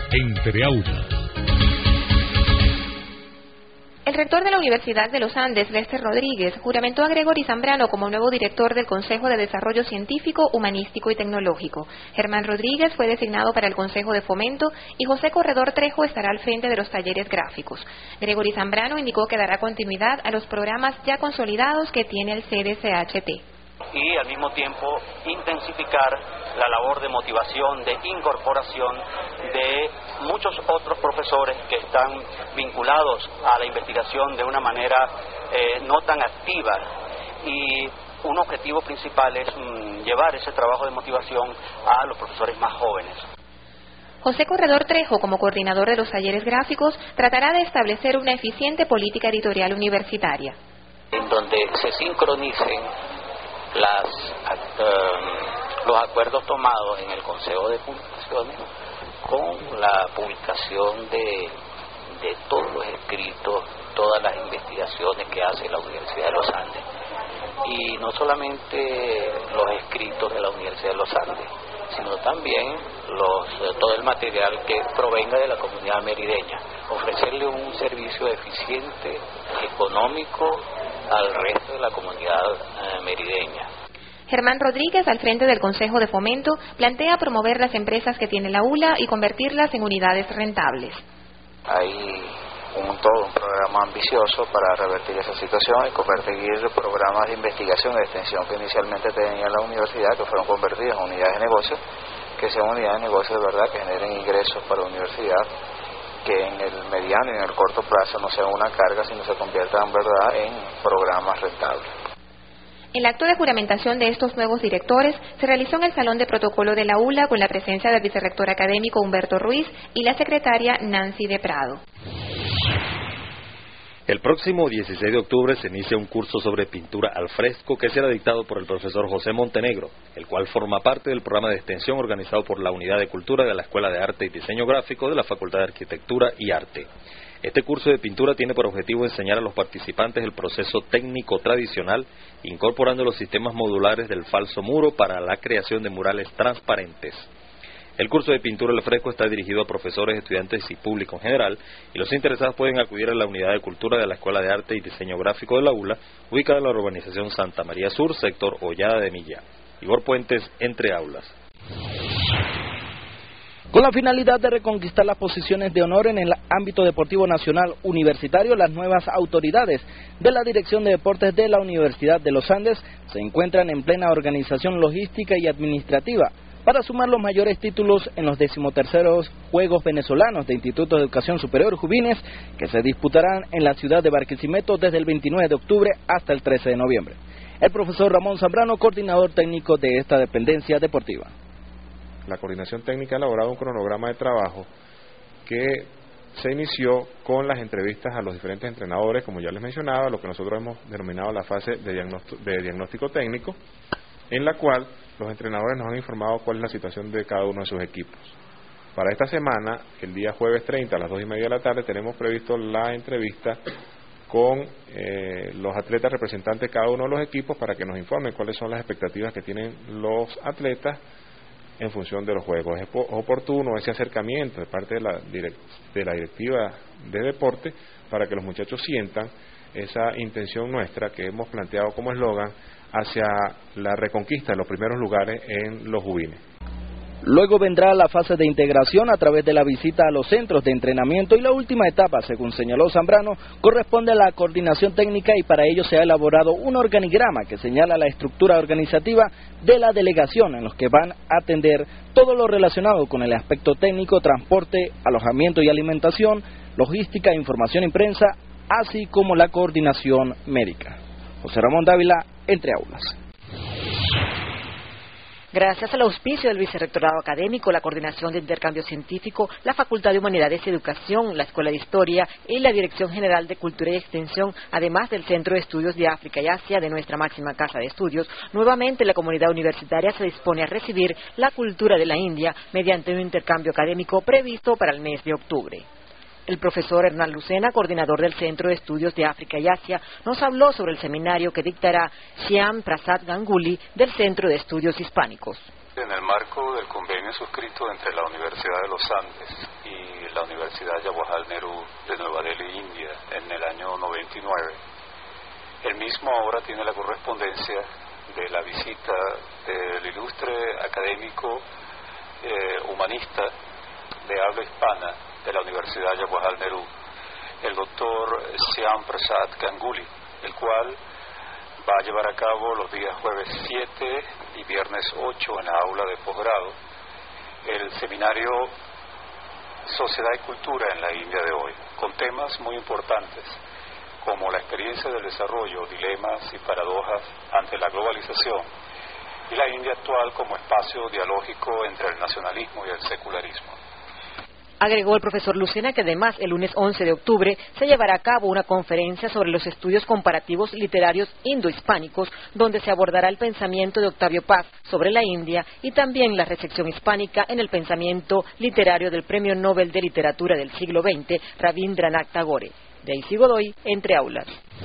Entre aulas. El rector de la Universidad de los Andes, Lester Rodríguez, juramentó a Gregory Zambrano como nuevo director del Consejo de Desarrollo Científico, Humanístico y Tecnológico. Germán Rodríguez fue designado para el Consejo de Fomento y José Corredor Trejo estará al frente de los talleres gráficos. Gregory Zambrano indicó que dará continuidad a los programas ya consolidados que tiene el CDCHT. Y al mismo tiempo intensificar la labor de motivación, de incorporación de muchos otros profesores que están vinculados a la investigación de una manera no tan activa. Y un objetivo principal es llevar ese trabajo de motivación a los profesores más jóvenes. José Corredor Trejo, como coordinador de los talleres gráficos, tratará de establecer una eficiente política editorial universitaria. En donde se sincronicen los acuerdos tomados en el Consejo de Publicaciones con la publicación de todos los escritos, todas las investigaciones que hace la Universidad de los Andes. Y no solamente los escritos de la Universidad de los Andes, sino también todo el material que provenga de la comunidad merideña. Ofrecerle un servicio eficiente, económico, al resto de la comunidad merideña. Germán Rodríguez, al frente del Consejo de Fomento, plantea promover las empresas que tiene la ULA y convertirlas en unidades rentables. Hay todo un programa ambicioso para revertir esa situación y convertir programas de investigación y de extensión que inicialmente tenía la universidad, que fueron convertidos en unidades de negocio, que sean unidades de negocio de verdad, que generen ingresos para la universidad, que en el mediano y en el corto plazo no sean una carga, sino se conviertan en verdad en programas rentables. El acto de juramentación de estos nuevos directores se realizó en el Salón de Protocolo de la ULA con la presencia del vicerrector académico Humberto Ruiz y la secretaria Nancy de Prado. El próximo 16 de octubre se inicia un curso sobre pintura al fresco que será dictado por el profesor José Montenegro, el cual forma parte del programa de extensión organizado por la Unidad de Cultura de la Escuela de Arte y Diseño Gráfico de la Facultad de Arquitectura y Arte. Este curso de pintura tiene por objetivo enseñar a los participantes el proceso técnico tradicional, incorporando los sistemas modulares del falso muro para la creación de murales transparentes. El curso de pintura al fresco está dirigido a profesores, estudiantes y público en general, y los interesados pueden acudir a la Unidad de Cultura de la Escuela de Arte y Diseño Gráfico de la ULA, ubicada en la urbanización Santa María Sur, sector Hollada de Milla. Igor Puentes, Entre Aulas. Con la finalidad de reconquistar las posiciones de honor en el ámbito deportivo nacional universitario, las nuevas autoridades de la Dirección de Deportes de la Universidad de los Andes se encuentran en plena organización logística y administrativa para sumar los mayores títulos en los 13º Juegos Venezolanos de Instituto de Educación Superior Juvines, que se disputarán en la ciudad de Barquisimeto desde el 29 de octubre hasta el 13 de noviembre. El profesor Ramón Zambrano, coordinador técnico de esta dependencia deportiva. La coordinación técnica ha elaborado un cronograma de trabajo que se inició con las entrevistas a los diferentes entrenadores, como ya les mencionaba, lo que nosotros hemos denominado la fase de diagnóstico técnico, en la cual los entrenadores nos han informado cuál es la situación de cada uno de sus equipos. Para esta semana, el día jueves 30 a las 2:30 de la tarde, tenemos previsto la entrevista con los atletas representantes de cada uno de los equipos para que nos informen cuáles son las expectativas que tienen los atletas en función de los juegos. Es oportuno ese acercamiento de parte de la directiva de deporte para que los muchachos sientan esa intención nuestra que hemos planteado como eslogan hacia la reconquista de los primeros lugares en los juveniles. Luego vendrá la fase de integración a través de la visita a los centros de entrenamiento y la última etapa, según señaló Zambrano, corresponde a la coordinación técnica y para ello se ha elaborado un organigrama que señala la estructura organizativa de la delegación en los que van a atender todo lo relacionado con el aspecto técnico, transporte, alojamiento y alimentación, logística, información y prensa, así como la coordinación médica. José Ramón Dávila, Entre Aulas. Gracias al auspicio del Vicerrectorado Académico, la Coordinación de Intercambio Científico, la Facultad de Humanidades y Educación, la Escuela de Historia y la Dirección General de Cultura y Extensión, además del Centro de Estudios de África y Asia de nuestra máxima casa de estudios, nuevamente la comunidad universitaria se dispone a recibir la cultura de la India mediante un intercambio académico previsto para el mes de octubre. El profesor Hernán Lucena, coordinador del Centro de Estudios de África y Asia, nos habló sobre el seminario que dictará Shyam Prasad Ganguly del Centro de Estudios Hispánicos. En el marco del convenio suscrito entre la Universidad de los Andes y la Universidad Jawaharlal Nehru de Nueva Delhi, India, en el año 99, el mismo ahora tiene la correspondencia de la visita del ilustre académico humanista de habla hispana de la Universidad Jawaharlal Nehru, el doctor Shyam Prasad Ganguly, el cual va a llevar a cabo los días jueves 7 y viernes 8 en la aula de posgrado el seminario Sociedad y Cultura en la India de hoy, con temas muy importantes como la experiencia del desarrollo, dilemas y paradojas ante la globalización y la India actual como espacio dialógico entre el nacionalismo y el secularismo. Agregó el profesor Lucena que además el lunes 11 de octubre se llevará a cabo una conferencia sobre los estudios comparativos literarios indohispánicos, donde se abordará el pensamiento de Octavio Paz sobre la India y también la recepción hispánica en el pensamiento literario del Premio Nobel de Literatura del siglo XX, Rabindranath Tagore. Daisy Godoy, Entre Aulas.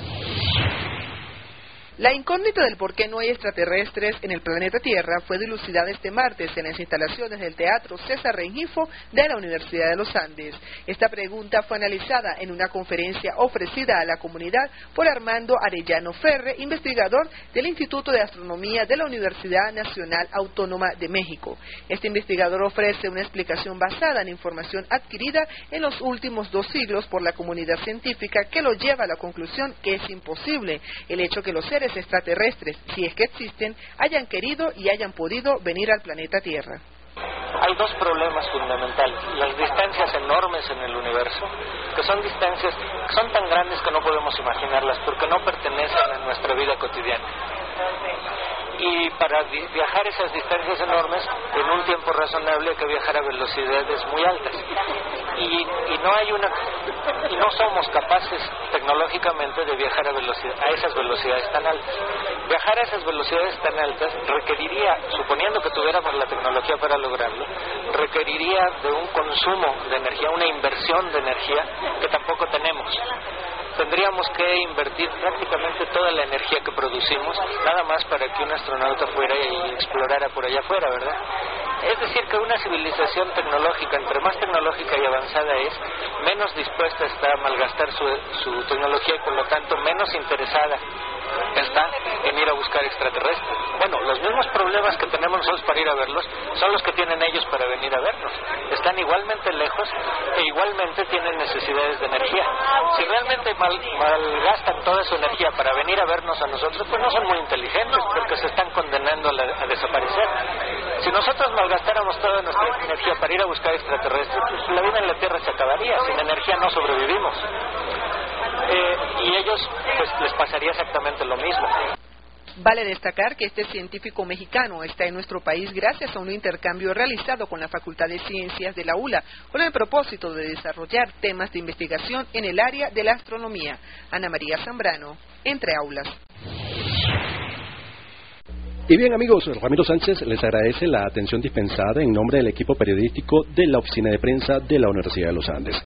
La incógnita del por qué no hay extraterrestres en el planeta Tierra fue dilucidada este martes en las instalaciones del Teatro César Rengifo de la Universidad de los Andes. Esta pregunta fue analizada en una conferencia ofrecida a la comunidad por Armando Arellano Ferre, investigador del Instituto de Astronomía de la Universidad Nacional Autónoma de México. Este investigador ofrece una explicación basada en información adquirida en los últimos 2 siglos por la comunidad científica que lo lleva a la conclusión que es imposible el hecho que los seres extraterrestres, si es que existen, hayan querido y hayan podido venir al planeta Tierra. Hay 2 problemas fundamentales: las distancias enormes en el universo, que son distancias que son tan grandes que no podemos imaginarlas porque no pertenecen a nuestra vida cotidiana. Y para viajar esas distancias enormes en un tiempo razonable hay que viajar a velocidades muy altas y no somos capaces tecnológicamente de viajar a esas velocidades tan altas. Viajar a esas velocidades tan altas requeriría, suponiendo que tuviéramos la tecnología para lograrlo, requeriría de un consumo de energía, una inversión de energía que tampoco tenemos. Tendríamos que invertir prácticamente toda la energía que producimos, nada más para que un astronauta fuera y explorara por allá afuera, ¿verdad? Es decir, que una civilización tecnológica, entre más tecnológica y avanzada es, menos dispuesta está a malgastar su tecnología y por lo tanto menos interesada está en ir a buscar extraterrestres. Bueno, los mismos problemas que tenemos nosotros para ir a verlos son los que tienen ellos para venir a vernos. Están igualmente lejos e igualmente tienen necesidades de energía. Si realmente malgastan toda su energía para venir a vernos a nosotros, pues no son muy inteligentes porque se están condenando a desaparecer. Si nosotros malgastáramos toda nuestra energía para ir a buscar extraterrestres, pues la vida en la Tierra se acabaría. Sin energía no sobrevivimos. Y ellos pues les pasaría exactamente lo mismo. Vale destacar que este científico mexicano está en nuestro país gracias a un intercambio realizado con la Facultad de Ciencias de la ULA con el propósito de desarrollar temas de investigación en el área de la astronomía. Ana María Zambrano, Entre Aulas. Y bien amigos, Ramiro Sánchez les agradece la atención dispensada en nombre del equipo periodístico de la Oficina de Prensa de la Universidad de los Andes.